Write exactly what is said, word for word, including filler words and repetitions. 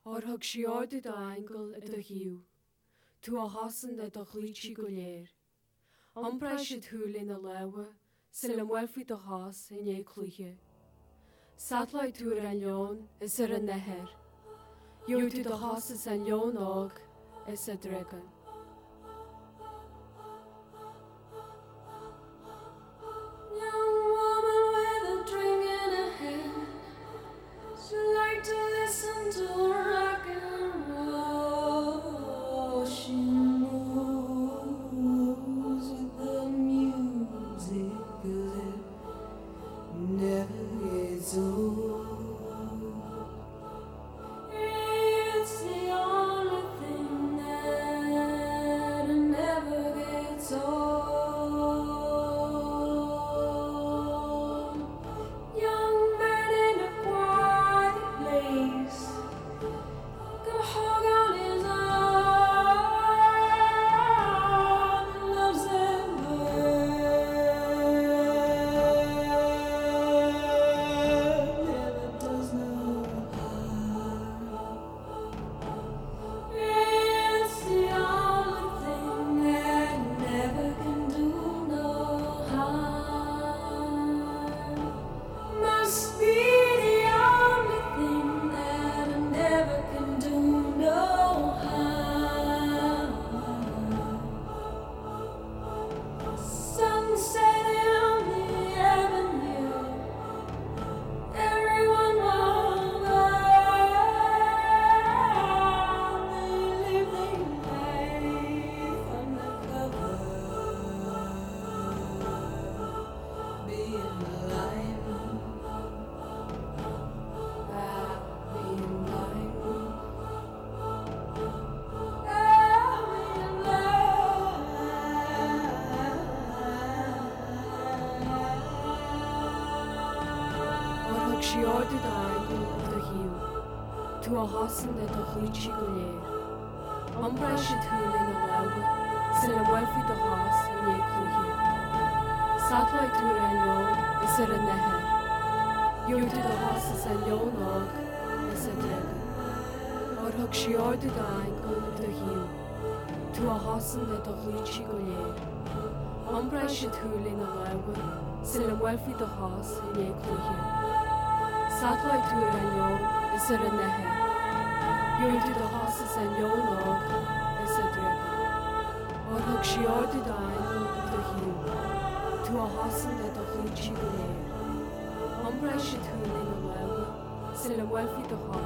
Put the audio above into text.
Or thug siorda do angel a do hiú, tú a hasan a do chlíti go léir. Ombra si thúlin a lewa, sin le mwelfi do has in é clúche. Satlai túr an leon is ar a neher. Yú tú do has is an leon ág is a dragon. Siorda do angel do hiú, tú a hasan a do chlíti go léir. Ombra si thúlin a lewa, sin le mwelfi do has in é clúche. Satlai túr an leon is ar a neher. Yú tú do has is an leon ág is a dragon. Or thug siorda do angel do hiú, tú a hasan a do chlíti go léir. Ombra si thúlin a lewa, sin le mwelfi do has in é clúche. Satlai túr an leon is ar a neher. Yú tú do has is an leon ág is a dragon. Or thug siorda do angel do hiú, tú a hasan a do chlíti go léir. Ombra si thúlin a lewa, sin le mwelfi do has